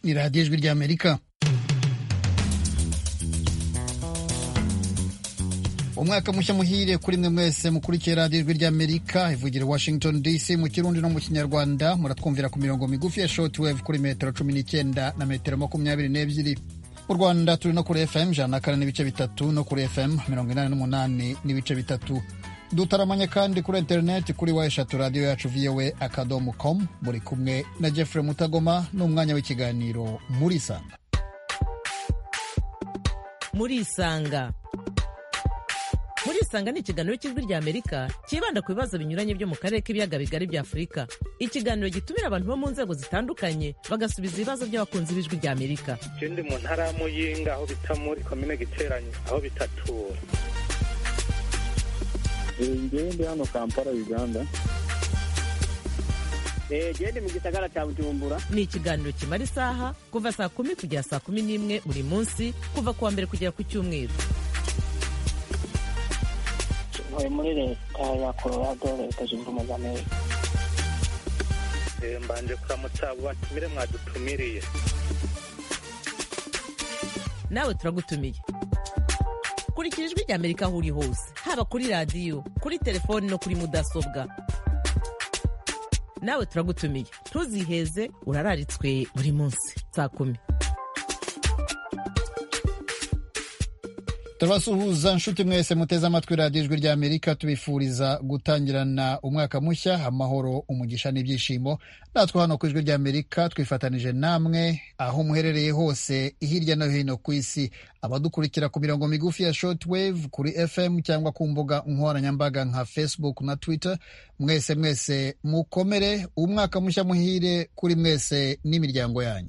ni radiyo ijwi ry'Amerika. Umwaka mushya muhire kuri mwe mwese mukurikiye radiyo ijwi ry'Amerika ivugira Washington DC mu Kirundi no mu Kinyarwanda. Muratwumvira ku mirongo migufi ya shortwave kuri metero 19 na metero 22. Mu Rwanda turi no kuri FM 104.3 no kuri FM 88.3. Dutaramanye kandi kuri internet kuri wa radio yacu voa.com. Muri kumwe na Jeffrey Mutagoma n'umwanya w'ikiganiro Murisanga. Murisanga ni ikiganiro cy'ijwi ry'Amerika kibanda ku bibazo binyuranye byo mu karere k'ibiyaga bigari bya Afurika. Ikiganiro gitumira abantu bo mu nzego zitandukanye bagasubiza ibibazo by'abakunzi b'ijwi ry'Amerika. Ndi mu ntara ya Muyinga aho bita muri komine Giteranyi aho bitatura. Ndi hano Kampala, Uganda. Ndi mu gisagara cya Bujumbura. Ni ikiganiro kimara isaha kuva saa 10 kugera saa 11 buri munsi kuva kuwa mbere kugera ku Cyumweru. Muri leta ya Colorado, leta zunze ubumwe za Amerika. Mbanje kuramutsa abo batumire mwadutumiriye. Nawe turagutumiye. Kurikira ijwi ry'Amerika aho uri hose, haba kuri radiyo, kuri telefoni no kuri mudasobwa. Nawe turagutumiye, ntuziheze, urararitswe buri munsi saa 10. Turabasuhuza nshuti mwese muteze amatwi radiyo ijwi ry'Amerika, tubifuriza gutangirana umwaka mushya amahoro, umugisha n'ibyishimo. Natwe hano ku ijwi ry'Amerika twifatanije namwe aho muherereye hose hirya no hino ku isi, abadukurikira ku mirongo migufi ya shortwave kuri FM cyangwa ku mbuga nkoranyambaga nka Facebook na Twitter. Mwese mukomere, umwaka mushya muhire kuri mwese n'imiryango yanyu.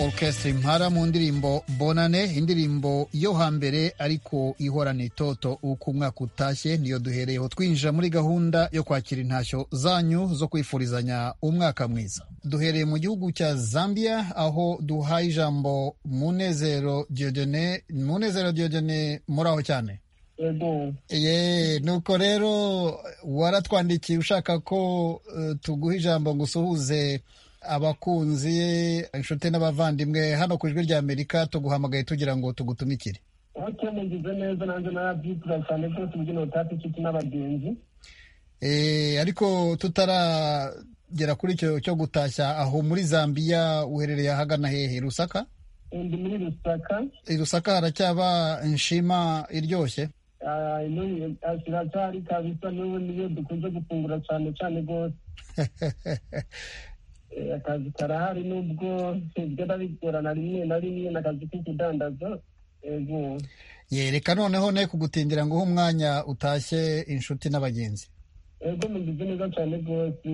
Orchestre Impala mu ndirimbo Bonane, indirimbo yo hambere ariko ihorana itoto uko umwaka utashye. Niyo duhereyeho twinjira muri gahunda yo kwakira intashyo zanyu zo kwifurizanya umwaka mwiza. Duhereye mu gihugu cya Zambia aho duhaye ijambo Munezero Dieudonné. Munezero Dieudonné, muraho cyane? Nuko rero waratwandikiye ushaka ko tuguha ijambo ngo usuhuze abakunzi, inshuti n'abavandimwe hano ku Ijwi rya Amerika. Tuguhamagaye tugira ngo tugutumikire. Mugize neza, nanjye nabyitira cyane ko tubyina utatu inshuti n'abagenzi. Ariko tutaragera kuri icyo cyo gutashya, aho muri Zambia uherereye ahagana hehe? Lusaka? Ndi muri Lusaka. Lusaka haracyaba inshima iryoshye? Iracyari kabisa, n'ubu niyo dukunze gufungura cyane cyane rwose. Akazi karahari nubwo bigenda bigorana rimwe na rimwe n'akazi ko kudandaza. Reka noneho ne kugutindira ngo uhe umwanya utashye inshuti n'abagenzi. Mugize neza cyane rwose.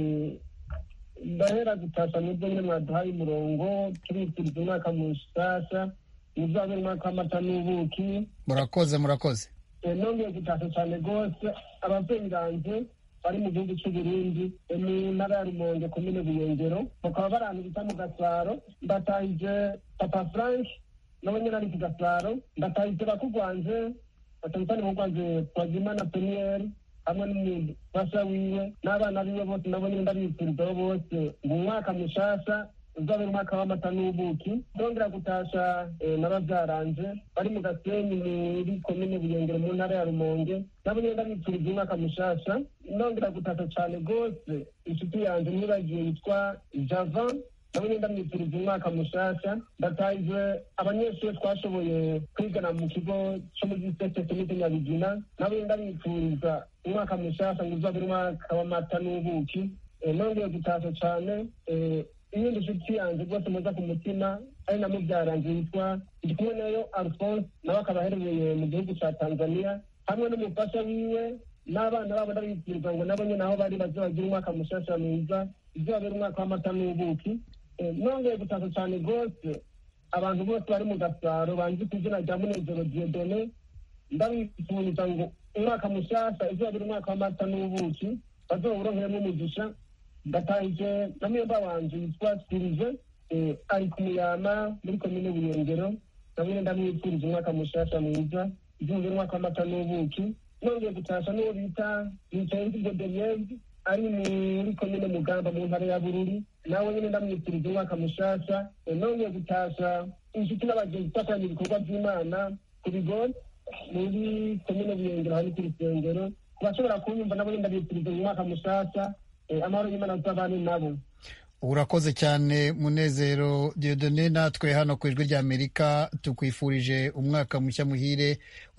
Ndahera gutasha n'ubwo nyine mwaduhaye umurongo, turifuriza umwaka mushasha, uzabe umwaka w'amata n'ubuki. Murakoze. Nongeye gutasha cyane rwose ababyeyi banje bari mu gihugu cy'u Burundi mu ntara ya Rumonge komine Buyengero, bakaba bari ahantu bita mu Gasaro. Ndatahije Papa Frank nawe nyine ari ku Gasaro. Ndatahije bakugwanje batandukanye mu Rwanda Twagimana Premier hamwe n'umufasha wiwe n'abana biwe bose, nabo nyine ndabifuriza bose ngo umwaka mushasha uzabe umwaka w'amata n'ubuki. Ndongera gutasha n'ababyaranje bari mu Gasenyi muri komine Buyengero mu ntara ya Rumonge, nabo nyine ndabifuriza umwaka mushasha. Ndongera gutasha cyane rwose inshuti yanjye nibagiye yitwa Java, nabo nyine ndamwifuriza umwaka mushasha. Ndatahije abanyeshuri twashoboye kwigana mu kigo cyo muri Sete Komite Nyabigina, nabo nyine ndabifuriza umwaka mushasha ngo uzabe umwaka w'amata n'ubuki. Nongeye gutasha cyane iyindi nshuti yanjye rwose muza ku mutima ari na mubyaranje yitwa Ndikumwe nayo Alphonse, nawe akaba aherereye mu gihugu cya Tanzania, hamwe n'umufasha wiwe n'abana babo. Ndabifuriza ngo nabo nyine aho bari bazagira umwaka mushasha mwiza, uzabera umwaka w'amata n'ubuki. Nongeye gutasha cyane rwose abantu bose bari mu Gasaro banzi ku izina rya Munezero Dieudonné, ndabifuriza ngo umwaka mushasha uzabera umwaka w'amata n'ubuki, bazawuronkeyemo umugisha. Ndatahije na mwemba wanje yitwa Sirive ari ku Muyama muri komine Buyengero, nabo ndamwifuriza umwaka mushasha mwiza, uzabera umwaka w'amata n'ubuki. Nongeye gutasha n'uwo bita Nicayenzi Godelieve ari muri komine Mugamba mu ntara ya Bururi, nawe nyine ndamwifuriza umwaka mushasha. Nongeye gutasha inshuti n'abagenzi twakoranye ibikorwa by'Imana ku Bigori muri komine Buyengero hari ku rusengero. Kubashobora kunyumva nabo nyine ndabifuriza umwaka mushasha, amahoro y'Imana azabane nabo. Urakoze cyane Munezero Dieudonné. Natwe hano ku Ijwi rya Amerika tukwifurije umwaka mushya muhire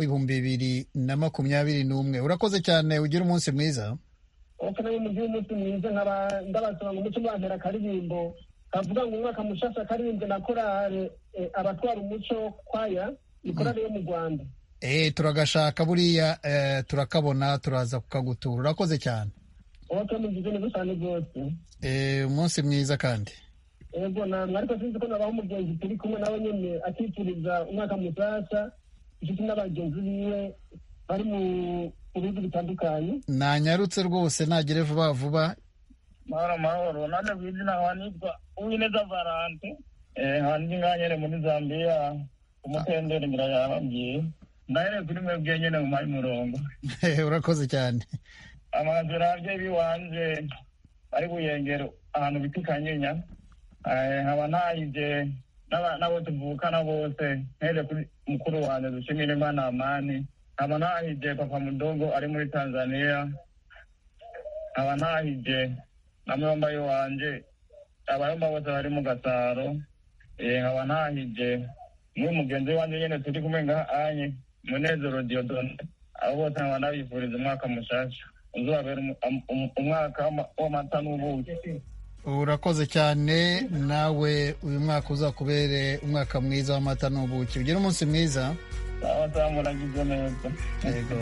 w'2021. Urakoze cyane, ugira umunsi mwiza. Nawe mugire umunsi mwiza. Ndabasaba ngo muce mwantera akaririmbo kavuga ngo umwaka mushasha, karirimbwe na korale abatwara umuco kwaya, ni korale yo mu Rwanda. Turagashaka buriya turakabona, turaza kukagutura. Urakoze cyane. Mugize neza cyane rwose. Umunsi mwiza kandi. Namwe ariko sinzi ko nabaho umugenzi turi kumwe nawe nyine akifuriza umwaka mushasha inshuti n'abagenzi biwe bari mu bihugu bitandukanye. Nanyarutse rwose nagere vuba vuba. Mahoro nane kwizina wanitwa Uwineza Valante, handi nganyere muri Zambia umutendere ngira yababwiye. Ndahere kuri mwebwe nyene mu mayi murongo. Urakoze cyane. Amazira abyeyi wanje ari Buyengero ahantu bita Kanyinya, nkaba ntahije n'abo tuvukana bose, ntere kuri mukuru wanjye Dushimire Imana Amani, nkaba ntahije papa Mudogo ari muri Tanzania, nkaba ntahije na mwomba wanje abayomba bose bari mu Gasaro, nkaba ntahije n'umugenzi wanje nyene turi kumwe ngaha anye Munezero Dieudonné. Abo bose nkaba nabifuriza umwaka mushasha uzabera umwaka w'amata n'ubuki. Urakoze cyane, nawe uyu mwaka uzakubere umwaka mwiza w'amata n'ubuki. Ugira umunsi mwiza. Sawa muragize neza. Yego.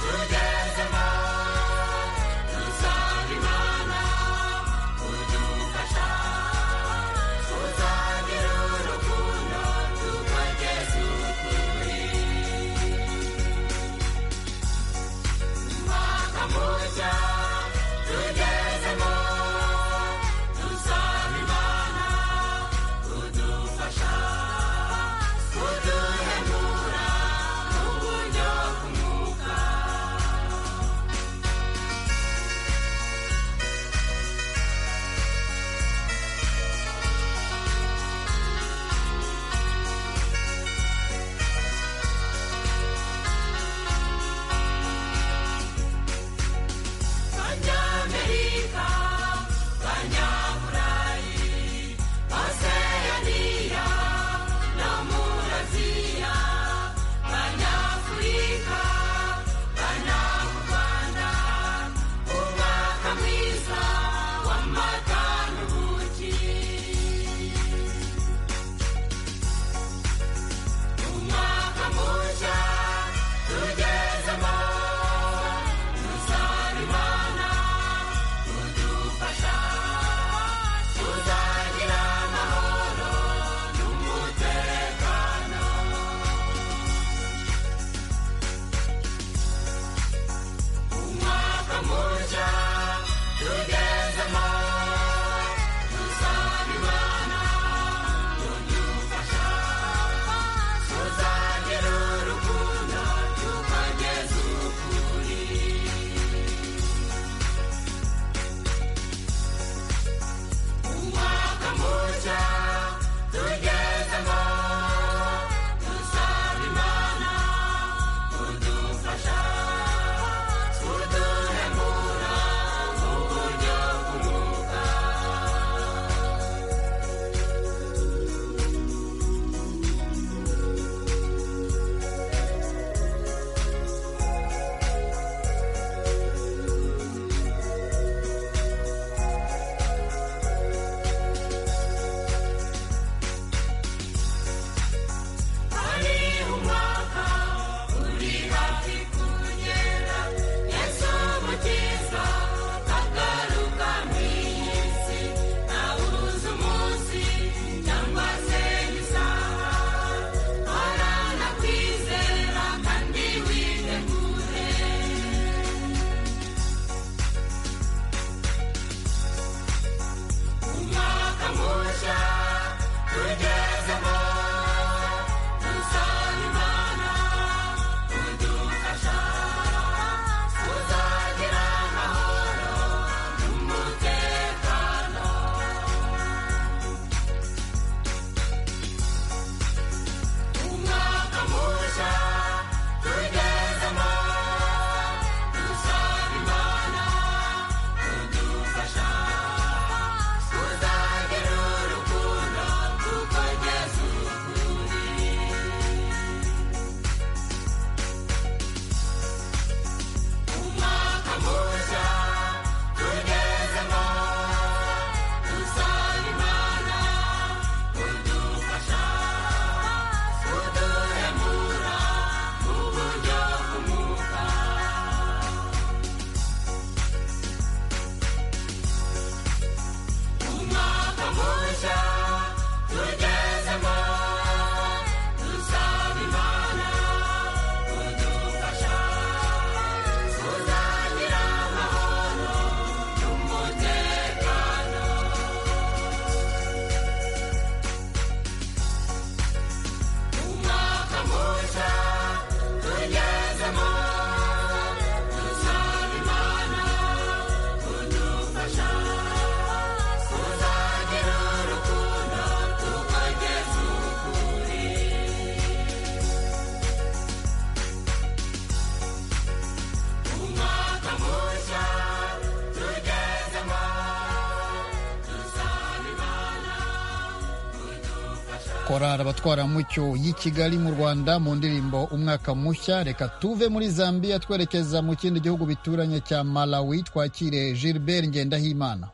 korali abatwaramucyo y'i Kigali mu Rwanda mu ndirimbo umwaka mushya. Reka tuve muri Zambia twerekeza mu kindi gihugu bituranye cya Malawi, twakire Gilbert Ngendahimana.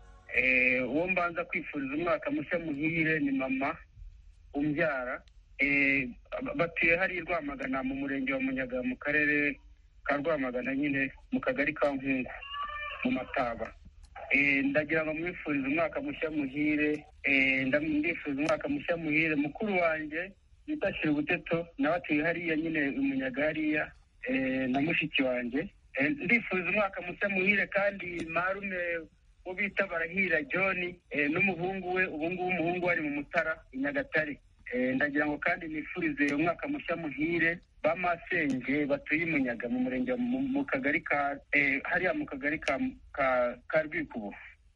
Uwo mbanza kwifuriza umwaka mushya muhire ni mama umbyara, batuye hari Rwamagana mu murenge wa Munyaga mu karere ka Rwamagana nyine mu kagari ka Nkungu mu Mataba. Ndagira ngo mwifurize umwaka mushya muhire. Ndamwifuriza umwaka mushya muhire mukuru wanjye bita Shirbuteto nawe atuye hariya nyine umunyaga hariya na mushiki wanjye. Ndifuza umwaka mushya muhire kandi marume wo bita Barahira John n'umuhungu we ubu ngubu umuhungu wari mu Mutara i Nyagatare. Ndagira ngo kandi nifurize umwaka mushya muhire bamasenge batuye i Munyaga mu murenge mu kagari ka hariya mu kagari ka Rwikubo.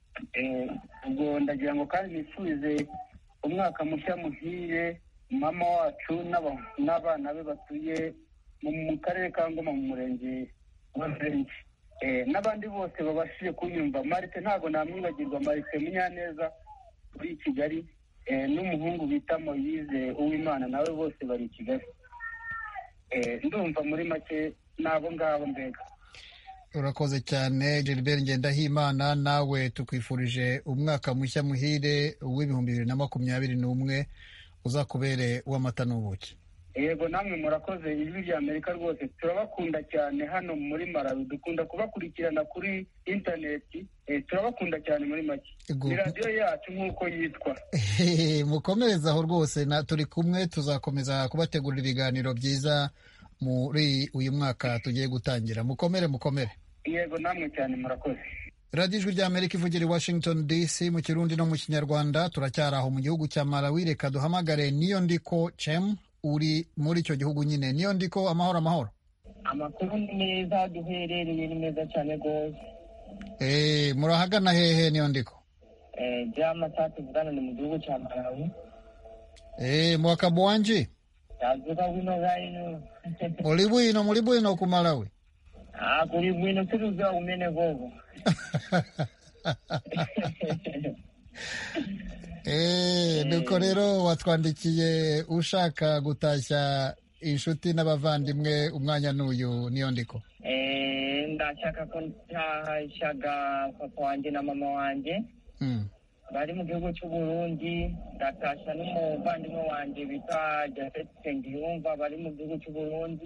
Ubwo ndagira ngo kandi nifurize umwaka mushya muhire mama wacu n'abana be batuye mu karere ka Ngoma mu murenge wa Rurenzi. N'abandi bose babashije kunyumva. Marite ntabwo namwibagirwa, Marite Munyaneza uri i Kigali n'umuhungu bita Moyize Uwimana nawe bose bari i Kigali. Ndumva muri make nabo ngabo mbega. Urakoze cyane Gilbert Ngendahimana, nawe tukwifurije umwaka mushya muhire w'2021 uzakubere uw'amata n'ubuki. Yego namwe murakoze. Ijwi rya Amerika rwose turabakunda cyane hano muri Malawi, dukunda kubakurikirana kuri interineti. Turabakunda cyane muri make. Ni radiyo yacu nk'uko yitwa. Mukomereze aho rwose, turi kumwe, tuzakomeza kubategurira ibiganiro byiza muri uyu mwaka tugiye gutangira. Mukomere. Yego namwe cyane murakoze. radiyo ijwi rya Amerika ivugira i Washington DC mu Kirundi no mu Kinyarwanda. turacyari aho mu gihugu cya Malawi. Reka duhamagare Niyondiko Chem uri muri icyo gihugu nyine. Niyondiko, amahoro. Amakuru ni meza, duherereye ni meza cyane rwose. Murahagana hehe Niyondiko? Jama tuvugana ni mu gihugu cya Malawi. Mwaka bwanji? Yazuka wino gaino. Muri bwino ku Malawi? Kuri bwino turuza umene gogo. Nuko rero watwandikiye ushaka gutashya inshuti n'abavandimwe, umwanya n'uyu Niyondiko. Ndashaka ko ntahashaga papa wanjye na mama wanjye bari mu gihugu cy'u Burundi. Ndatashya n'umuvandimwe wanjye bita Jafet Sengiyumva bari mu gihugu cy'u Burundi.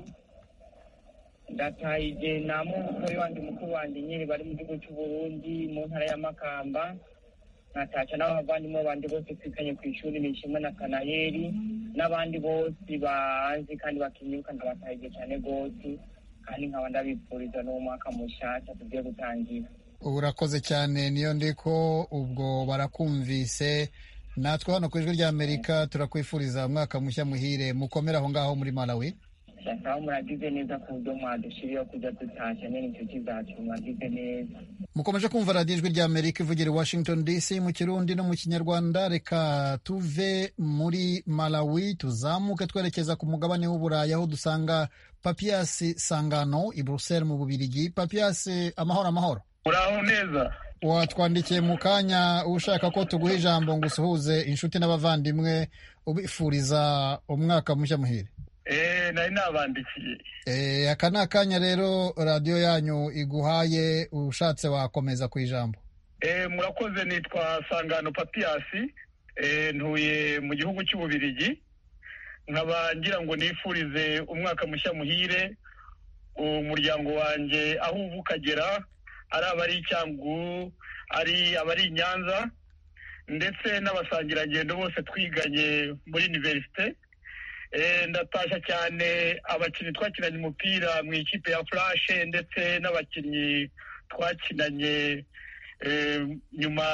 Ndatahije na mukuru wanjye mukuru wanjye nyine bari mu gihugu cy'u Burundi mu ntara ya Makamba. Natashya n'abavandimwe bandi bose twiganye ku ishuri Nishimwe na Kanayeri n'abandi bose banzi kandi bakinyuka. Ndabatahije cyane rwose kandi nkaba ndabifuriza n'umwaka mushasha tugiye gutangira. Urakoze cyane Niyondiko, ubwo barakumvise. Natwe hano ku ijwi rya Amerika turakwifuriza umwaka mushya muhire. Mukomere aho ngaho muri Malawi. Shaka muragize neza ku buryo mwadushiriyeho kujya dutashya n'inshuti zacu. Mwagize neza. Mukomeje kumva radiyo ijwi rya Amerika ivugira i Washington DC mu Kirundi no mu Kinyarwanda. Reka tuve muri Malawi tuzamuke twerekeza ku mugabane w'Uburayi aho dusanga Papias Sangano i Bruxelles mu Bubiligi. Papias, amahoro. Uraho neza. Watwandikiye mu kanya ushaka ko tuguha ijambo ngo usuhuze inshuti n'abavandimwe ubifuriza umwaka mushya muhire. Nari nabandikiye. Aka ni akanya rero radiyo yanyu iguhaye, ushatse wakomeza ku ijambo. Murakoze. Nitwa Sangano Papias, ntuye mu gihugu cy'Ububiligi. Nkaba ngira ngo nifurize umwaka mushya muhire umuryango wanjye aho uva ukagera, ari abari Cyangugu, ari abari i Nyanza, ndetse n'abasangirangendo bose twiganye muri universite. Ndatashya cyane abakinnyi twakinanye umupira mu ikipe ya Flash ndetse n'abakinnyi twakinanye nyuma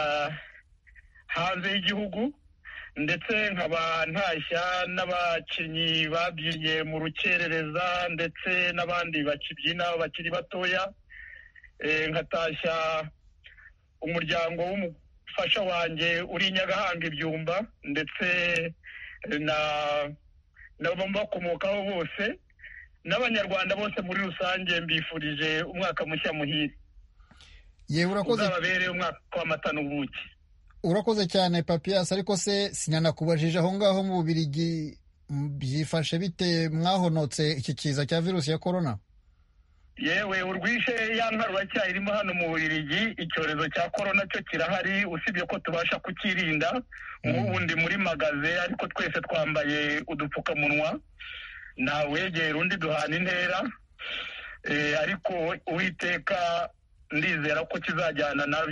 hanze y'igihugu, ndetse nkaba ntashya n'abakinnyi babyinnye mu rukerereza ndetse n'abandi bakibyina bakiri batoya. Nkatashya umuryango w'umufasha wanjye uri i Nyagahanga Ibyumba, ndetse n'abamukomokaho bose n'abanyarwanda bose muri rusange mbifurije umwaka mushya muhire. Urakoze. Uzababere umwaka w'amata n'ubuki. Urakoze cyane Papias, ariko se sinanakubajije aho ngaho mu Bubiligi byifashe bite? Mwahonotse iki kiza cya virusi ya corona? Yewe urwishe ya nkarura cyarimo hano mu Bubiligi. Icyorezo cya corona cyo kirahari, usibye ko tubasha kukirinda. Nk'ubundi muri magaze ariko twese twambaye udupfukamunwa, nta wegera undi, duhana intera. ariko Uwiteka ndizera ko kizajyana na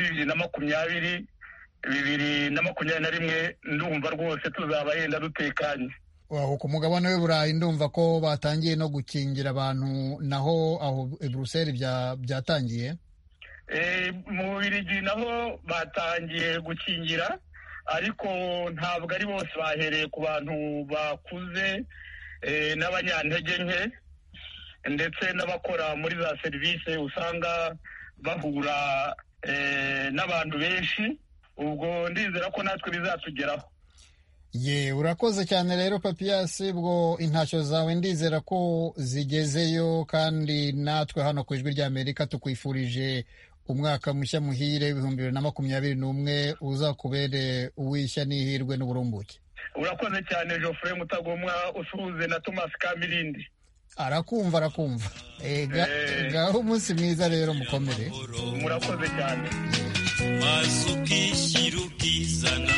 2021 ndumva rwose tuzaba yenda dutekanye. Ku mugabane w'Iburayi ndumva ko batangiye no gukingira abantu, naho aho i Bruxelles byatangiye. Mu Bubiligi naho batangiye gukingira, ariko ntabwo ari bose bahereye ku bantu bakuze n'abanyantege nke ndetse n'abakora muri za serivisi usanga bahura n'abantu benshi. Ubwo ndizera ko natwe bizatugeraho. Urakoze cyane rero Papias, ubwo intashyo zawe ndizera ko zigezeyo, kandi natwe hano ku Ijwi ry'Amerika tukwifurije umwaka mushya muhire 2021 uzakubere uwishya n'ihirwe n'uburumbuke. Urakoze cyane Geoffrey Mutagomwa, usuhuze na Thomas Kamirindi. Arakumva. Gaho umunsi mwiza rero, mukomere. Murakoze cyane. Mazukishyira ukizana,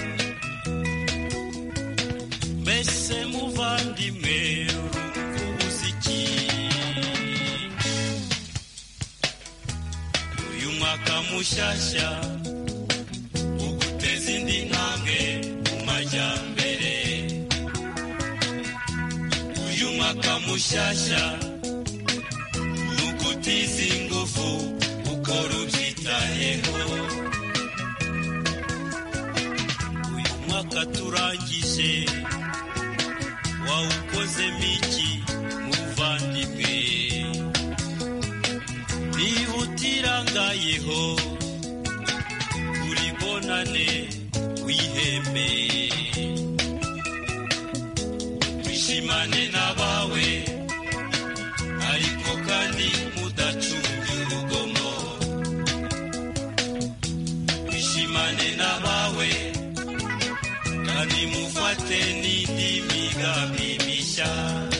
mbese muvandimwe umuziki. Uyu mwaka mushyashya uguteza indi ntambwe mu majyambere. Uyu mwaka mushyashya nugutiza ingufu ukora ubyitayeho. Uyu mwaka turangije wawukozemo iki muvandimwe? Niba utirangayeho uri bonane wihembe, wishimane n'abawe ariko kandi mudacunge urugomo. Wishimane n'abawe kandi mufate n'indi migambi mishya.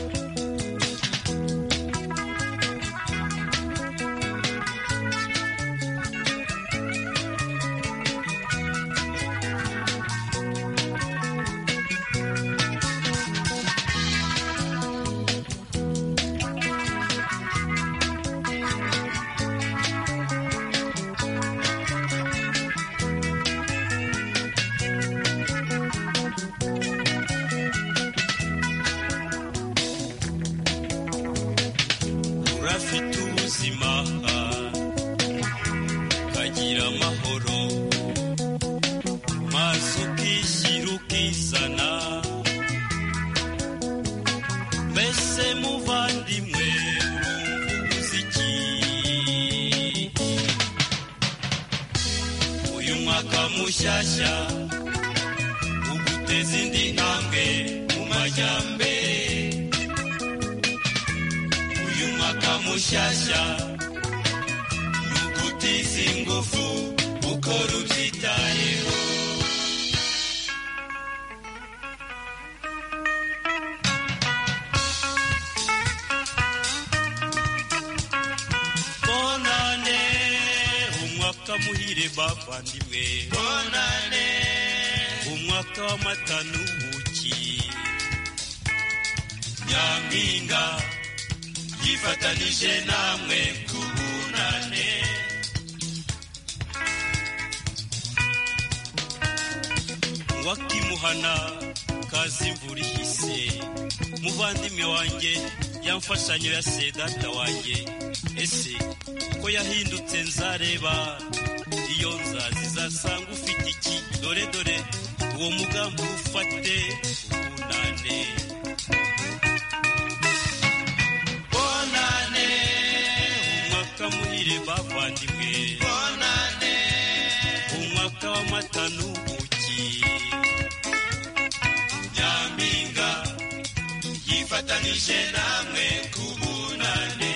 Urafite ubuzima ukagira amahoro, maze ukishyira ukizana, mbese muvandimwe urumva umuziki. Uyu mwaka mushyashya uguteza indi ntambwe mu majyambere. Uyu mwaka mushyashya nugutiza ingufu ukora ubyitayeho. Bonane umwaka muhire bavandimwe, bonane umwaka w'amata n'ubuki. Nyampinga yifatanije namwe kubunane. Wakimuhana kazi imvura ihise, muvandimwe wanjye yamfashanyo ya se data wanjye. Ese ko yahindutse nzareba, iyo nzazi zasanga ufite iki? Dore uwo mugambi ufate ubunane. Bonane umwaka muhire bavandimwe, bonane umwaka w'amata n'ubuki. Nyampinga yifatanije namwe kubunane.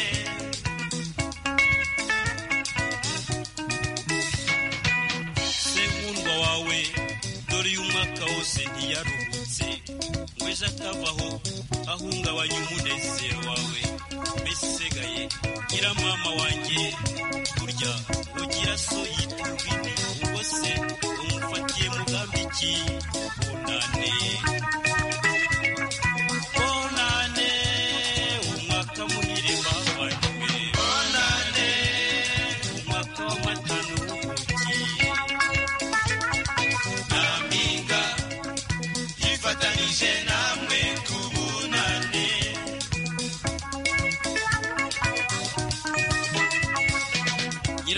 Senkundwa wawe dore uyu mwaka wose ntiyaruhutse, ngo ejo atavaho ahungabanya umunezero wawe. Mbese usigaye gira mama wanjye, burya ugira so yitwa Rwini, ubwo se umufatiye mugambi iki? Bonane bonane umwaka muhire bavandimwe,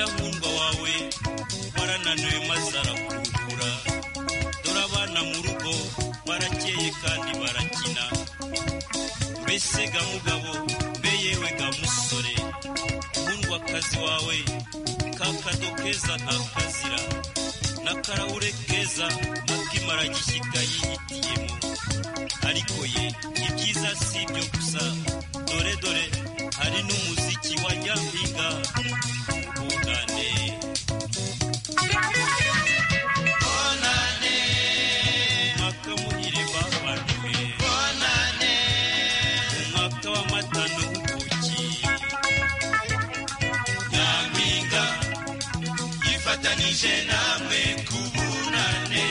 nyirankundwa wawe warananiwe maze arakuruhura dore abana mu rugo barakeye kandi barakina mbese ga mugabo mbe yewe ga musore nkundwakazi wawe kakado keza ntakazira n'akarahure keza akimara gishyika yihitiyemo ariko ye ibyiza si ibyo gusa dore hari n'umuziki wa nyampinga ubunane bonane umwaka muhire bavandimwe bonane umwaka w'amata n'ubuki nyampinga yifatanije namwe ku bunane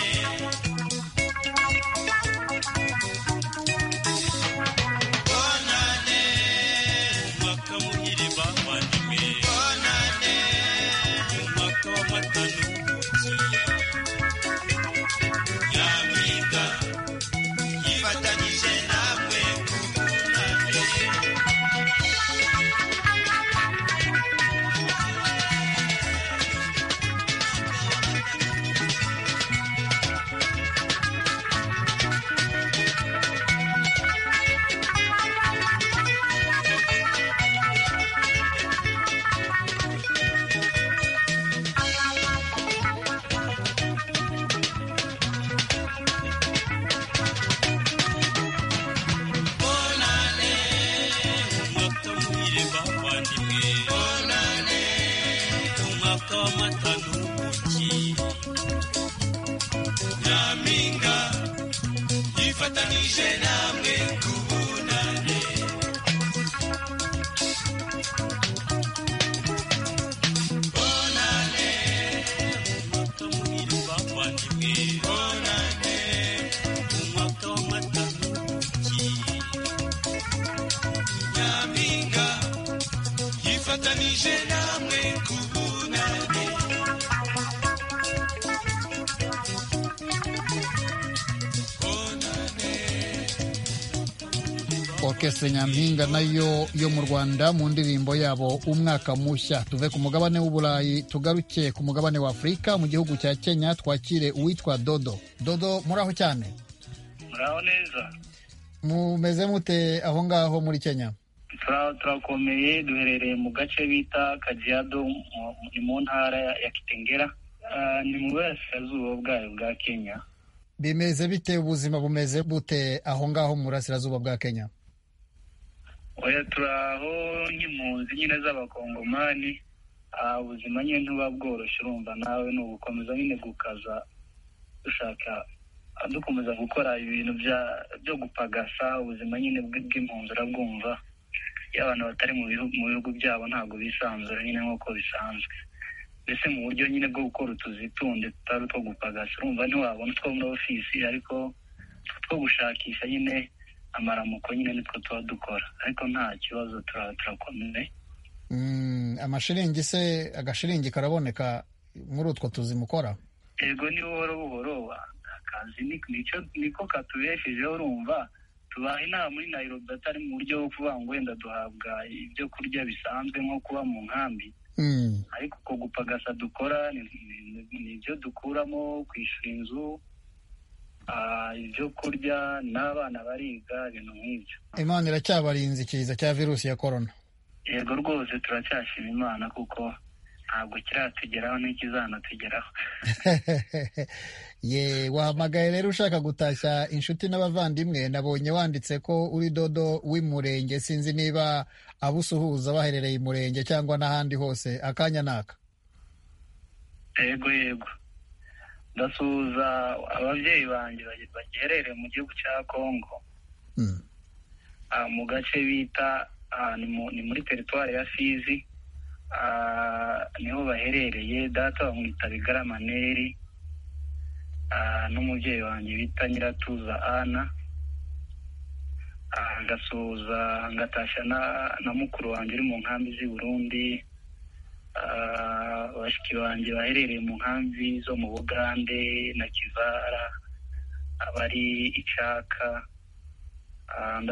Orchestre Nyampinga nayo yo mu Rwanda mu ndirimbo yabo umwaka mushya. Tuve ku mugabane w'Uburayi tugaruke ku mugabane wa Afurika mu gihugu cya Kenya twakire uwitwa Dodo. Dodo muraho cyane? Muraho neza. Mumeze mute aho ngaho muri Kenya? Turakomeye, duherereye mu gace bita Kajiado mu ntara ya Kitengela, ni mu burasirazuba bwayo bwa Kenya. Bimeze bite, ubuzima bumeze bute aho ngaho mu burasirazuba bwa Kenya? Oya, turaho nk'impunzi nyine z'abakongomani, ubuzima nyine ntuba bworoshye, urumva nawe ni ugukomeza nyine gukaza dushaka dukomeza gukora ibintu byo gupagasa. Ubuzima nyine bw'impunzi urabwumva, iyo abantu batari mu bihugu byabo ntabwo bisanzura nyine nk'uko bisanzwe, mbese mu buryo nyine bwo gukora utuzi tundi tutari utwo gupagasa. Urumva ntiwabona utwo muri ofisi, ariko two gushakisha nyine amaramuko nyine nitwo tuba dukora, ariko nta kibazo, turakomeye. Amashiringi se, agashiringi karaboneka muri utwo tuzi mukora? Yego, ni buhoro buhoro, akazi niko katubeshejeho. Urumva tubaha inama muri Nairobi atari mu buryo bwo kuvuga ngo wenda duhabwa ibyo kurya bisanzwe nko kuba mu nkambi, ariko uko gupagasa dukora ni ibyo dukuramo kwishyura inzu, ibyo kurya, n'abana bariga, ibintu nk'ibyo. Imana iracyabarinze ikiza cya virusi ya korona? Yego rwose, turacyashima Imana kuko ntabwo kiratugeraho n'ikizanatugeraho. Ye, wahamagaye rero ushaka gutashya inshuti n'abavandimwe. Nabonye wanditse ko uri Dodo w'Imurenge, sinzi niba abo usuhuza baherereye Imurenge cyangwa n'ahandi hose. Akanya naka. Yego, ndasuhuza ababyeyi banjye bagerereye mu gihugu cya Kongo, mu gace bita ni muri teritwari ya Fizi, niho baherereye. Data bamwita Bigaramaneri, n'umubyeyi wanjye bita Nyiratuza Ana. Ngasuhuza ngatashya na mukuru wanjye uri mu nkambi z'i Burundi, bashiki banjye baherereye mu nkambi zo mu Bugande na Kivara, abari Icaka.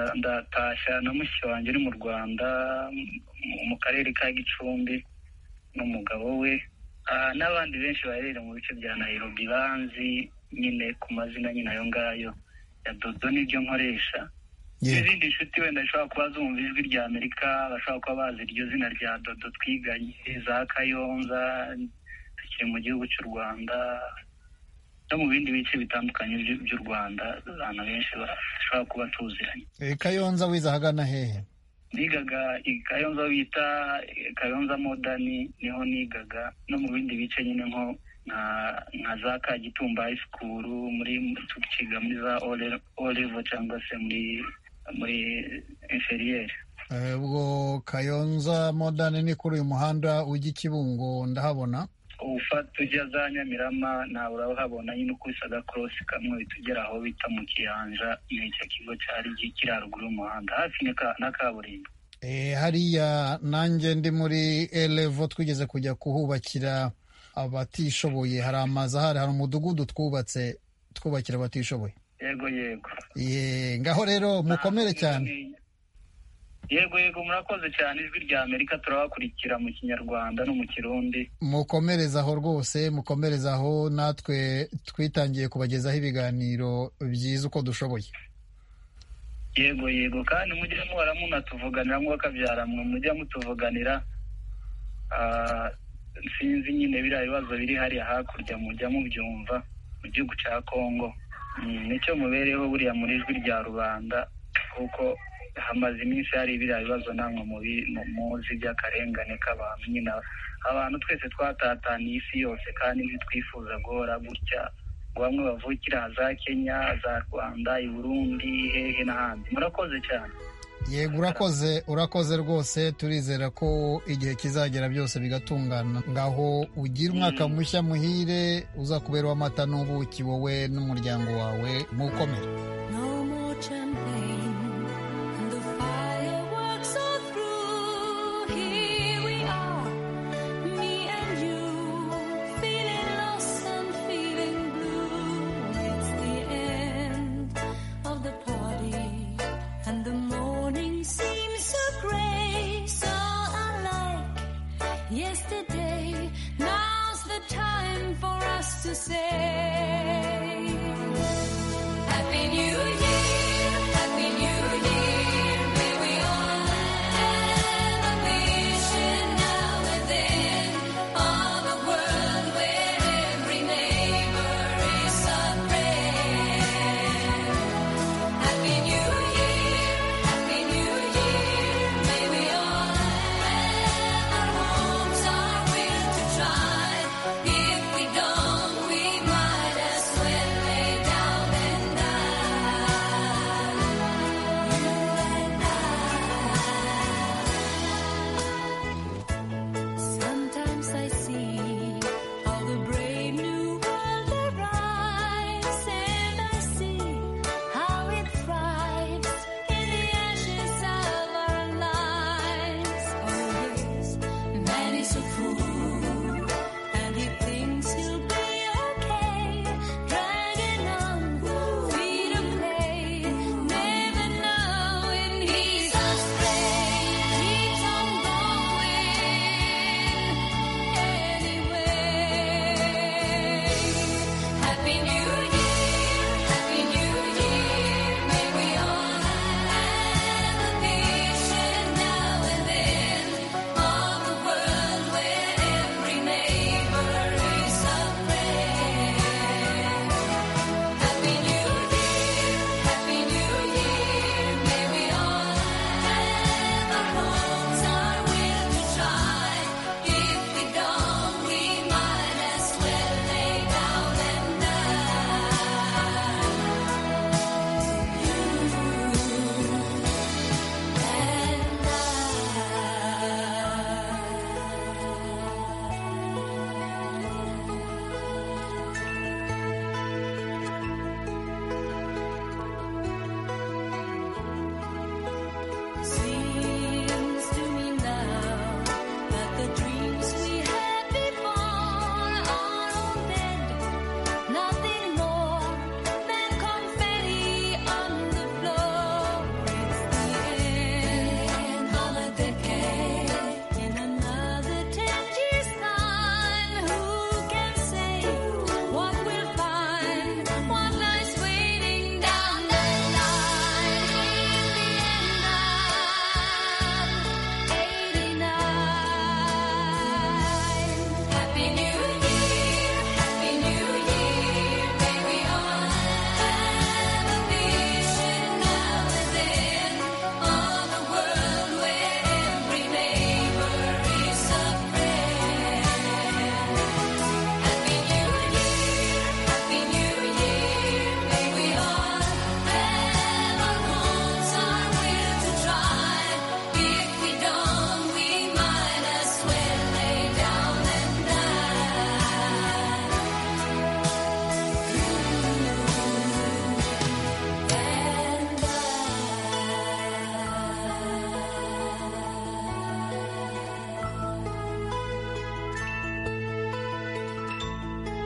Ndatashya na mushiki wanjye uri mu Rwanda mu karere ka Gicumbi, n'umugabo we n'abandi benshi baherera mu bice bya Nairobi banzi nyine ku mazina nyine ayo ngayo ya Dodo nibyo nkoresha. N'izindi nshuti wenda zishobora kuba zumva ijwi rya Amerika bashobora kuba bazi iryo zina rya Dodo twiganye za Kayonza tukiri mu gihugu cy'u Rwanda no mu bindi bice bitandukanye by'u Rwanda abantu benshi bashobora kuba tuziranye. Kayonza wize ahagana hehe? Nigaga i Kayonza bita Kayonza Modern, niho nigaga no mu bindi bice nyine nko nka za Kagitumba High School muri tukiga muri za O-level cyangwa se muri inferieur. Ubwo Kayonza Modern ni kuri uyu muhanda ujya i Kibungo ndahabona. Ufata ujya za Nyamirama nawe urahabona nyine uko isaga cross kamwe tugera aho bita mu Kiyanja n'icyo kigo cyari kiri haruguru y'umuhanda hafi na kaburimbo. Hariya nanjye ndi muri A-level twigeze kujya kuhubakira abatishoboye, hari amazu ahari, hari umudugudu twubakira abatishoboye. Yego. Ngaho rero mukomere cyane. Yego murakoze cyane. Ijwi rya Amerika turabakurikira mu Kinyarwanda no mu Kirundi. Mukomerezaho rwose, mukomerezaho, natwe twitangiye kubagezaho ibiganiro byiza uko dushoboye. Yego kandi mujye muhora munatuvuganira mwakabyara mujya mutuvuganira. Sinzi nyine biriya bibazo biri hariya hakurya mujya mubyumva mu gihugu cya Kongo. Nicyo mubereho buriya muri ijwi rya rubanda kuko hamaze iminsi hari biriya bibazo namwe muzi by'akarengane k'abantu nyine abantu twese twatataniye isi yose kandi ntitwifuza guhora gutya ngo bamwe bavukira za Kenya, za Rwanda, i Burundi, hehe n'ahandi. Murakoze cyane. Yego urakoze rwose, turizera ko igihe kizagera byose bigatungana. Ngaho ugira umwaka mushya muhire, uzakubera w'amata n'ubuki wowe n'umuryango wawe, mukomere. If we don't, we might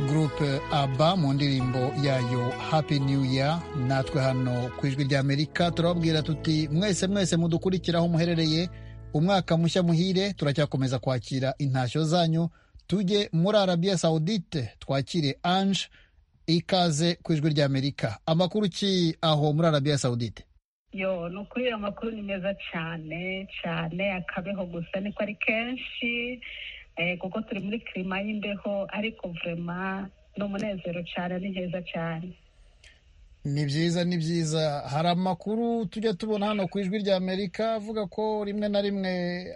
groupe ABBA mu ndirimbo yayo Happy New Year. Natwe hano ku ijwi rya Amerika turababwira tuti mwese mudukurikira aho muherereye, umwaka mushya muhire. Turacyakomeza kwakira intashyo zanyu. Tujye muri Arabia Saudite twakire Ange. Ikaze ku ijwi rya Amerika. Amakuru ki aho muri Arabia Saudite? Nukuri amakuru ni meza cyane akabeho gusa niko ari kenshi kuko turi muri klima y'imbeho, ariko vraiment n'umunezero cyane, ni heza cyane. Ni byiza. Hari amakuru tujya tubona hano ku ijwi rya Amerika avuga ko rimwe na rimwe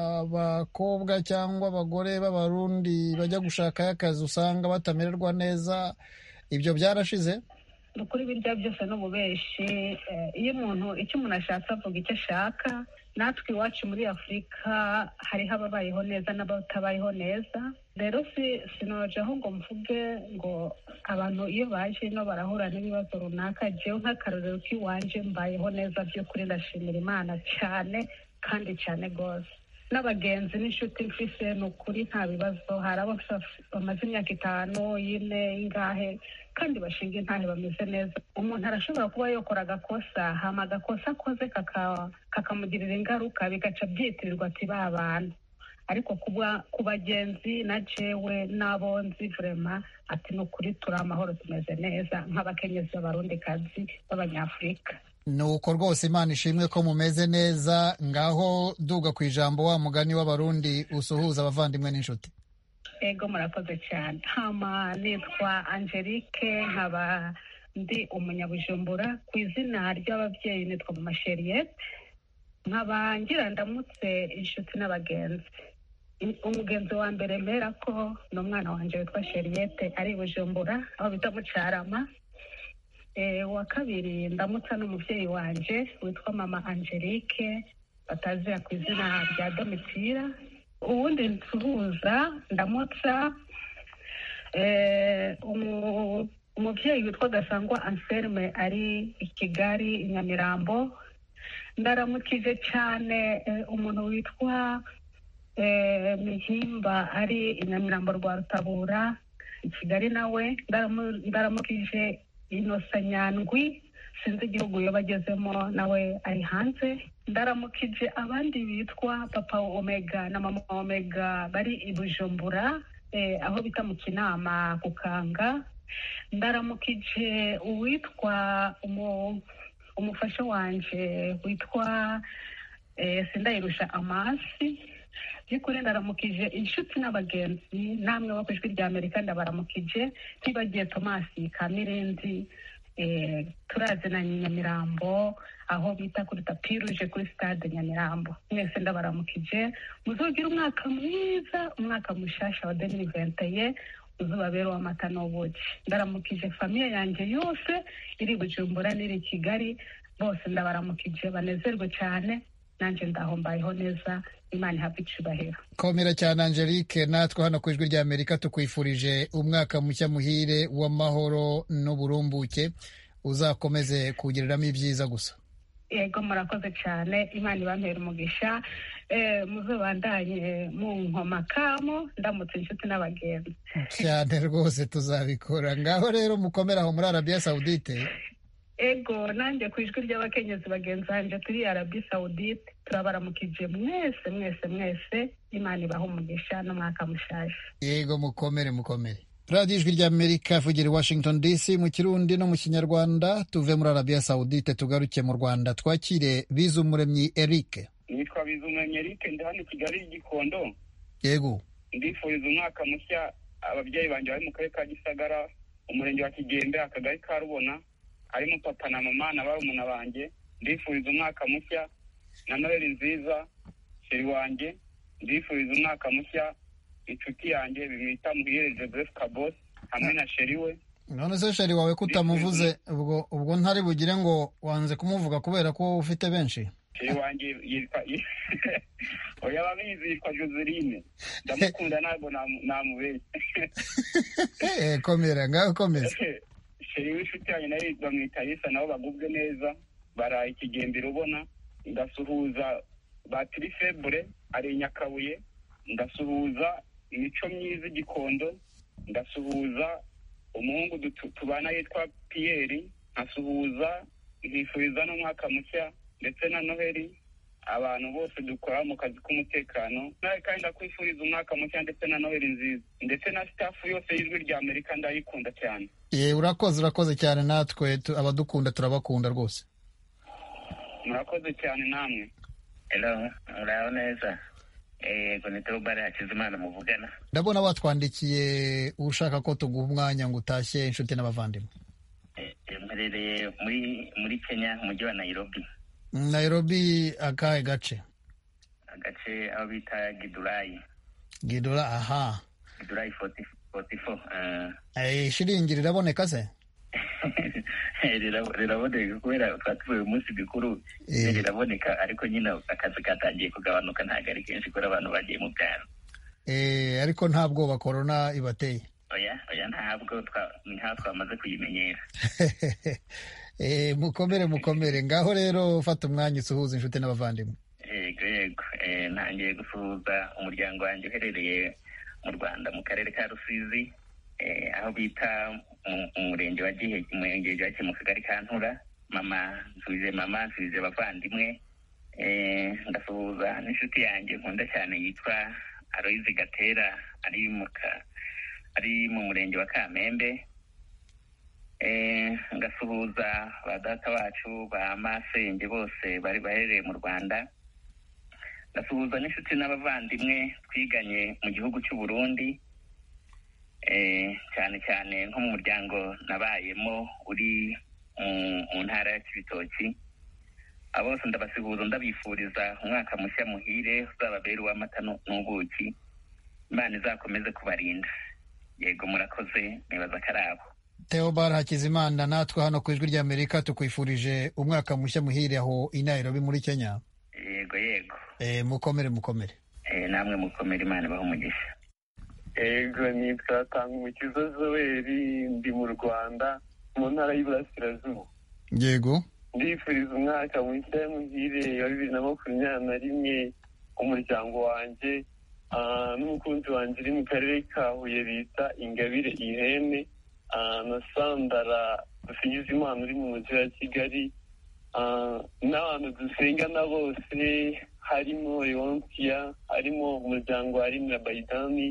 abakobwa cyangwa abagore b'abarundi bajya gushakayo akazi usanga batamererwa neza. Ibyo byarashize? Nukuri birya byose no mubeshi. Icyo umuntu ashatse avuga icyo ashaka. Natwe iwacu muri Afurika hariho ababayeho neza n'abatabayeho neza. Rero sinojaho ngo mvuge ngo abantu iyo baje no barahura n'ibibazo runaka. Jewe nk'akarorero k'iwanje mbayeho neza, by'ukuri ndashimira Imana cyane kandi cyane rwose. N'abagenzi n'inshuti mfise nukuri nta bibazo. Hari abo bamaze imyaka 5, 4 ingahe kandi bashinga intahe bameze neza. Umuntu arashobora kuba yokora agakosa, hama agakosa akoze kakamugirira ingaruka, bigaca byitirirwa ati ba bantu. Ariko ku bagenzi na jewe n'abonzi vraiment ati nukuri turi amahoro, tumeze neza nk'abakenyezi b'abarundikazi b'abanyafurika. Nuko rwose Imana ishimwe ko mumeze neza. Ngaho duga ku ijambo wa mugani w'abarundi usuhuza abavandimwe n'inshuti. Ego murakoze cyane. Hama nitwa Angelique, nkaba ndi umunyabujumbura. Ku izina ry'ababyeyi nitwa Mama Sheriette. Nkaba ngira ndamutse inshuti n'abagenzi. Umugenzi wa mbere mpera ko ni umwana wanje witwa Sheriette, ari Bujumbura aho bita mu Carama. Wa kabiri ndamutsa n'umuvyeyi wanje witwa Mama Angelique, batazira ku izina rya Domitira. Uwundi nsuhuza ndamutsa umuvyeyi witwa Gasangwa Anselme, ari i Kigali i Nyamirambo. Ndaramukije cyane umuntu witwa Mihimba, ari i Nyamirambo rwa Rutabura i Kigali nawe. Ndaramukije Inosa Nyandwi, sinzi igihugu yabagezemo, nawe ari hanze. Ndaramukije abandi bitwa Papa Omega na Mama Omega, bari i Bujumbura aho bita mu Kinama ku Kanga. Ndaramukije uwitwa umufasha wanje witwa Sindayirusha Amasi. By'ukuri ndaramukije inshuti n'abagenzi namwe bo ku ijwi rya Amerika, ndabaramukije. Ntibagiye Tomasi Kamirenzi, turazi na Nyamirambo aho bita kuri Tapiruje kuri stade Nyamirambo. Mwese ndabaramukije. Muzogira umwaka mwiza, umwaka mushasha wa 2021 uzubabera w'amata n'ubuki. Ndaramukije famiye yanjye yose iri Bujumbura n'iri Kigali, bose ndabaramukije, banezerwe cyane. Nanje ndaho mbayeho neza, Imana ihabwe icubahiro. Komera cyane Angelique. Natwe hano ku ijwi rya Amerika tukwifurije umwaka mushya muhire w'amahoro n'uburumbuke, uzakomeze kugiriramo ibyiza gusa. Yego murakoze cyane, Imana ibampere umugisha. Muzobandanye mu nkoma kamo ndamutse inshuti n'abagenzi cyane rwose, tuzabikora. Ngaho rero mukomera aho muri Arabia Saudite. Ego nanjye ku ijwi ry'abakenyezi bagenzi banje turi Arabia Saudite turabaramukije mwese. Imana ibahe umugisha n'umwaka mushasha. Yego mukomere. Radio Ijwi rya Amerika vugira Washington DC mu Kirundi no mu Kinyarwanda. Tuve muri Arabia Saudite tugaruke mu Rwanda twakire Bizumuremyi Eric. Nitwa Bizumuremyi Eric, ndi hano Kigali Gikondo. Yego. Ndifuriza umwaka mushya ababyeyi banje bari mu karere ka Gisagara, umurenge wa Kigembe, akagari ka Rubona, harimo papa na mama na barumuna banje. Ndifuriza umwaka mushya na Noheli nziza sheri wanje. Ndifuriza umwaka mushya inshuti yanjye bimwita Muhire Joseph Kabos hamwe na sheri we. None se sheri wawe kutamuvuze ubwo ntari bugire ngo wanze kumuvuga kubera ko ufite benshi? Sheri wanje yitwa oya babizi yitwa Joseline. Ndamukunda ntabwo namubeshye. Komera ngaho komeza. Sheri w'inshuti yanjye nayo bamwita Yesa, nabo bagubwe neza, baraye Kigembe Rubona. Ndasuhuza Batiri Febre ari Nyakabuye. Ndasuhuza Imico Myiza Gikondo, ndasuhuza umuhungu tubana yitwa Pierre, nkasuhuza nkifuriza n'umwaka mushya ndetse na Noheli abantu bose dukora mu kazi k'umutekano. Nawe kandi ndakwifuriza umwaka mushya ndetse na Noheli nziza, ndetse na staff yose y'Ijwi ry'Amerika ndayikunda cyane. Urakoze cyane, natwe abadukunda turabakunda rwose. Murakoze cyane namwe. Hello, uraho neza? Yego, ni Theobald Hakizimana muvugana. Ndabona watwandikiye ushaka ko tuguha umwanya ngo utashye inshuti n'abavandimwe. Mperereye muri Kenya, umujyi wa Nairobi. Nairobi akahe gace? Agace aho bita Githurai. Aha. Githurai 44. Shilingi riraboneka se? Riraboneka kubera twatuye umunsi mikuru, riraboneka, ariko nyine akazi katangiye kugabanuka, ntabwo ari kenshi kubera abantu bagiye mu byaro. Ariko nta bwoba corona ibateye? Oya ntabwo, nta twamaze kuyimenyera. Mukomere ngaho rero, fata umwanya usuhuza inshuti n'abavandimwe. Yego, ntangiye gusuhuza umuryango wanjye uherereye mu Rwanda mu karere ka Rusizi, aho bita mu murenge wa Giheke mu kagari ka Ntura. Nsubije abavandimwe, ndasuhuza n'inshuti yanjye nkunda cyane yitwa Aloyizi Gatera, ari mu murenge wa Kamembe. Ngasuhuza ba data bacu ba masenge bose bari baherereye mu Rwanda. Ngasuhuza n'inshuti n'abavandimwe twiganye mu gihugu cy'u Burundi, cyane cyane nko mu muryango nabayemo uri mu ntara ya Cibitoki. Abo bose ndabasuhuza, ndabifuriza umwaka mushya muhire, uzababere uw'amata n'ubuki, Imana izakomeze kubarinda. Yego, murakoze, nibaza ko ari abo. Theobald Hakizimana, natwe hano ku Ijwi ry'Amerika tukwifurije umwaka mushya muhire aho i Nairobi muri Kenya. Yego. Mukomere. Namwe mukomere, Imana ibahe umugisha. Yego, nitwa Tangumukiza Zoeli, ndi mu Rwanda mu ntara y'Iburasirazuba. Yego. Ndifuriza umwaka mushya muhire wa 2021 umuryango wanjye n'umukunzi wanjye uri mu karere ka Huye bita Ingabire Irene, na Sandara Dusingizimana uri mu mujyi wa Kigali, n'abantu dusengana bose, harimo Leontia, harimo umuryango wa Rimwe Bayidani,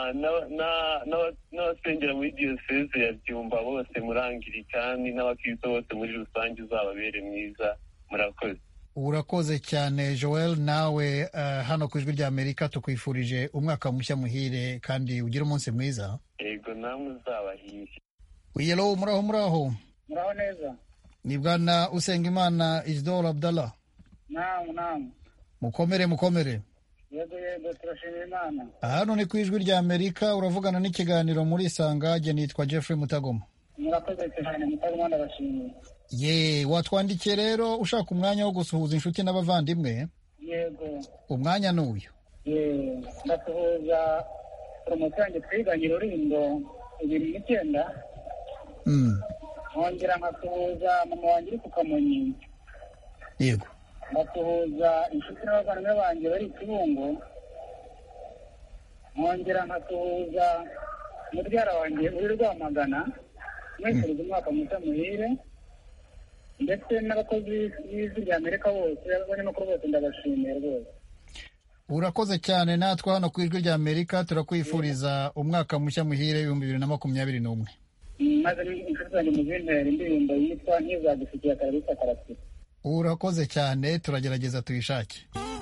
n'abasengera muri diyoseze ya Byumba bose, muri Anglikani, n'abakristo bose muri rusange, uzababere mwiza. Murakoze. Urakoze cyane Joel, nawe hano ku Ijwi ry'Amerika tukwifurije umwaka mushya muhire kandi ugire umunsi mwiza. Yego, namwe uzabahire. Hello, muraho. Muraho neza. Ni Bwana Usengimana Isidore Abdallah. Naam. Mukomere. Yego, turashimira Imana. Hano ni ku Ijwi ry'Amerika, uravugana n'ikiganiro muri Isanga. Nitwa Jeffrey Mutagoma. Murakoze cyane Mutagoma, ndabashimiye. Watwandikiye rero ushaka umwanya wo gusuhuza inshuti n'abavandimwe. Yego. Umwanya ni uyu. Ndasuhuza promosiyo yanjye twiganye Rulindo 2009. Nkongera nkasuhuza mama wanjye uri ku Kamonyi. Yego. Ndasuhuza inshuti n'abavandimwe banjye bari Kibungo. Nkongera nkasuhuza mubyara wanjye uri Rwamagana. Mwifuriza umwaka mushya muhire, ndetse n'abakozi b'Ijwi ry'Amerika bose, abanyamakuru bose ndabashimiye rwose. Urakoze cyane, natwe hano ku Ijwi ry'Amerika turakwifuriza umwaka mushya muhire 2021. Maze inshuti zanjye muzintere indirimbo yitwa Ntizagufitiye Akarabisa Karasira. Urakoze cyane, turagerageza tuyishake.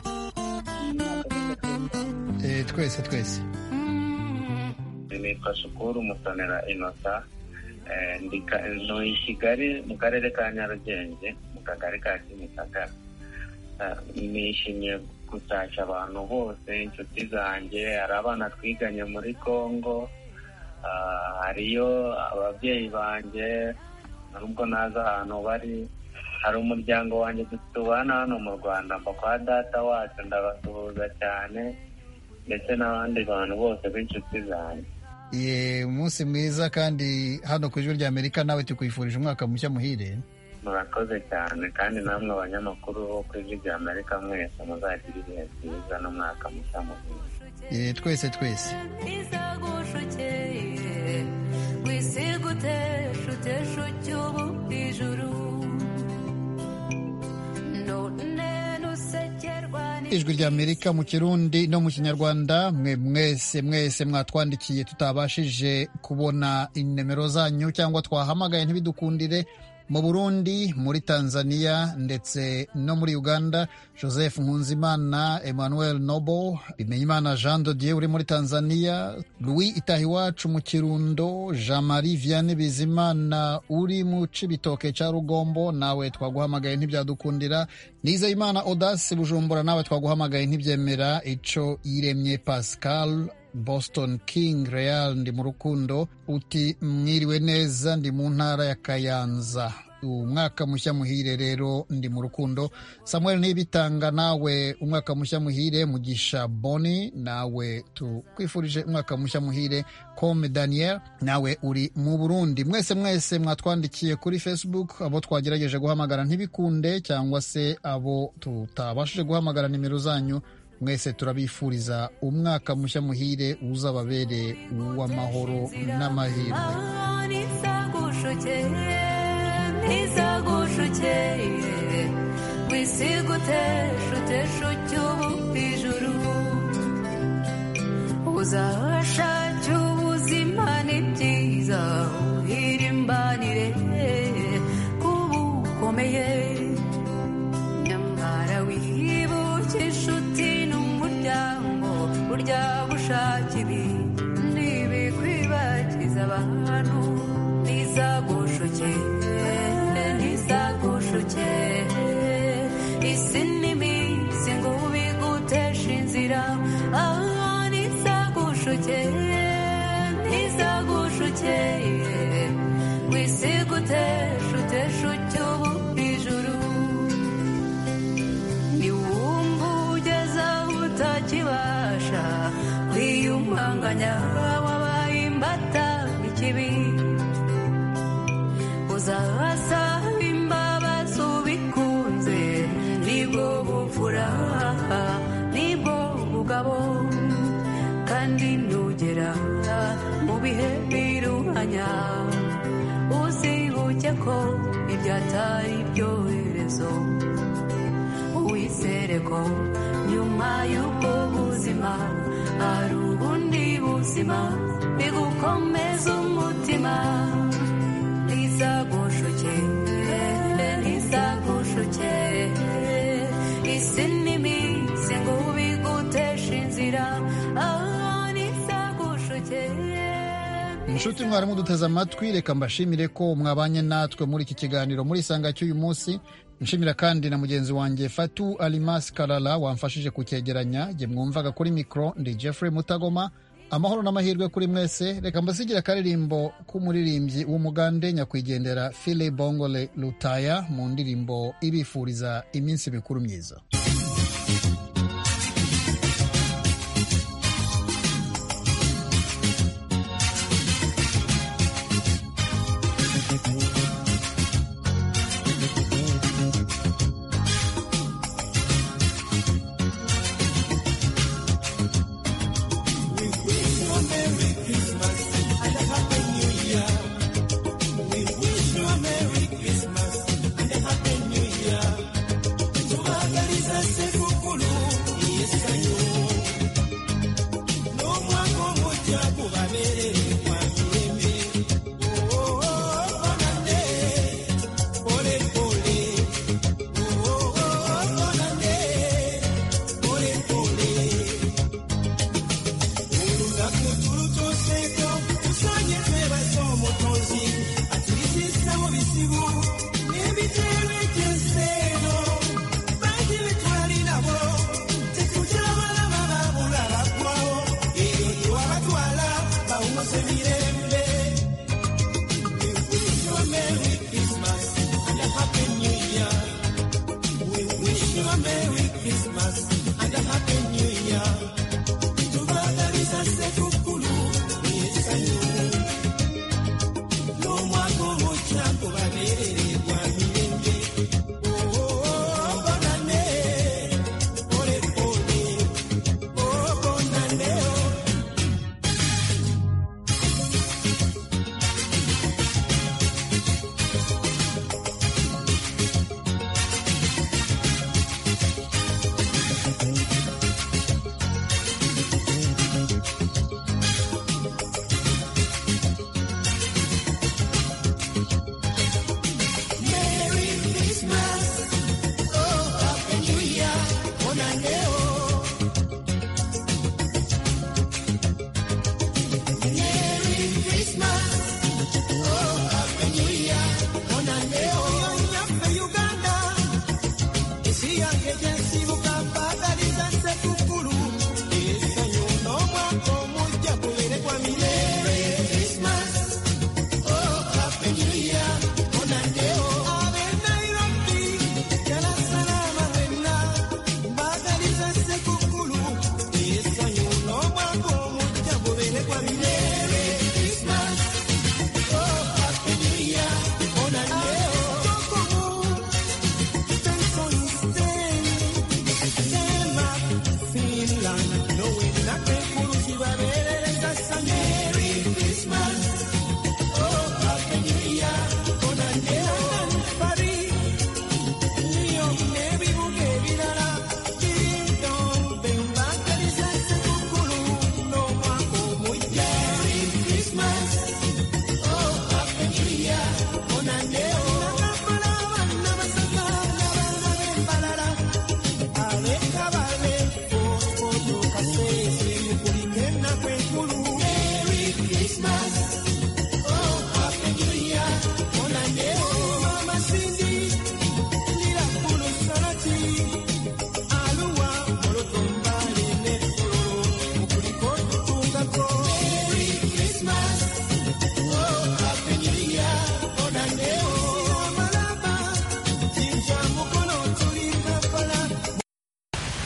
Twese. Nitwa Shukuru Musonera Innocent, ndi i Kigali mu karere ka Nyarugenge mu kagari ka Kimisagara. Nishimiye gutashya abantu bose, inshuti zanjye, hari abana twiganye muri Congo, hariyo ababyeyi banjye nubwo naza ahantu bari, hari umuryango wanjye tubana hano mu Rwanda, mba kwa data wacu, ndabasuhuza cyane, ndetse n'abandi bantu bose b'inshuti zanjye. Umunsi mwiza, kandi hano ku Ijwi ry'Amerika nawe tukwifurije umwaka mushya muhire. murakoze cyane kandi namwe abanyamakuru bo ku ijwi rya Amerika mwese muzagira ibihe byiza n'umwaka mushya muhire. Twese ijwi rya Amerika mu Kirundi no mu Kinyarwanda. Mwese mwatwandikiye tutabashije kubona inimero zanyu cyangwa twahamagaye ntibidukundire, mu Burundi, muri Tanzania ndetse no muri Uganda. Joseph Nkunzimana, Emmanuel Nobo, Bimenyimana Jean de Dieu uri muri Tanzania, Louis Itahiwacu mu Kirundo, Jean-Marie Vianney Bizimana uri mu Cibitoke ca Rugombo, nawe twaguhamagaye ntibyadukundira. Nizeyimana Audace Bujumbura, nawe twaguhamagaye ntibyemera. Ico Iremye Pascal Boston King Real ndi mu Rukundo, uti mwiriwe neza, ndi mu ntara ya Kayanza, umwaka mushya muhire rero ndi mu Rukundo. Samuel Nibitanga, nawe umwaka mushya muhire. Mugisha Boni, nawe tukwifurije umwaka mushya muhire. Comme Daniel, nawe uri mu Burundi. Mwese mwatwandikiye kuri Facebook, abo twagerageje guhamagara ntibikunde cyangwa se abo tutabashije guhamagara nimero zanyu, mwese turabifuriza umwaka mushya muhire uzababere uw'amahoro n'amahirwe. uzashake ubuzima ni byiza uhirimbanire kuba ukomeye, nyamara wibuke inshuti n'umuryango, burya bushake ibi ntibikwibagiza abantu. Ntizagushuke isi n'iminsi ngo biguteshe inzira. Ntizagushuke wisiguteshe ucyubu ijuru. Niwumva ugeze aho utakibasha kwiyumanganya, wabaye imbata n'ikibi, uzasaba imbabazi ubikunze, nibwo buvura nibwo bugabo. Kandi nugera mu bihe biruhanya, uzibuke ko ibyatari byoherezo, wizere ko nyuma y'ubwo buzima hari ubundi buzima bigukomeza umutima. Ntizagushuke isi n'iminsi ngo biguteshe inzira. Inshuti mwarimu duteze amatwi, reka mbashimire ko mwabanye natwe muri iki kiganiro muri Sanga cy'uyu munsi. Nshimira kandi na mugenzi wanjye Fatu Alimas Kalala wamfashije kucyegeranya. Jye mwumvaga kuri mikro ndi Jeffrey Mutagoma. Amahoro n'amahirwe kuri mwese. Reka mbasigira akaririmbo k'umuririmbyi w'umugande nyakwigendera Philly Bongole Lutaya mu ndirimbo ibifuriza iminsi mikuru myiza. Sekukulu